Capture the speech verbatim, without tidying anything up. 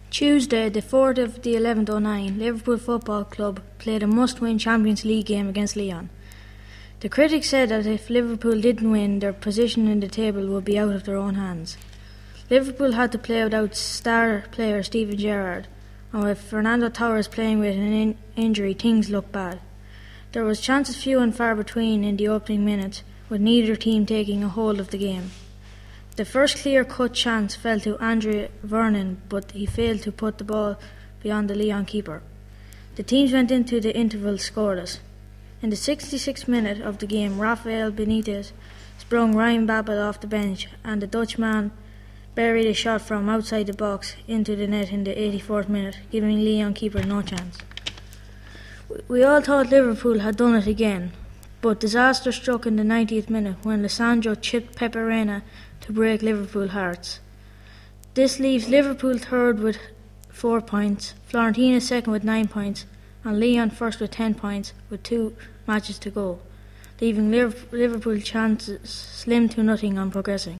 Tuesday, the fourth of the eleventh oh nine, Liverpool Football Club played a must-win Champions League game against Lyon. The critics said that if Liverpool didn't win, their position in the table would be out of their own hands. Liverpool had to play without star player Steven Gerrard, and with Fernando Torres playing with an in- injury, things looked bad. There was chances few and far between in the opening minutes, with neither team taking a hold of the game. The first clear-cut chance fell to Andre Vernon, but he failed to put the ball beyond the Lyon keeper. The teams went into the interval scoreless. In the sixty-sixth minute of the game, Rafael Benitez sprung Ryan Babel off the bench, and the Dutchman buried a shot from outside the box into the net in the eighty-fourth minute, giving Lyon keeper no chance. We all thought Liverpool had done it again, but disaster struck in the ninetieth minute when Lisandro chipped Pepe Reina to break Liverpool hearts. This leaves Liverpool third with four points, Fiorentina second with nine points, and Lyon first with ten points with two matches to go, leaving Liverpool chances slim to nothing on progressing.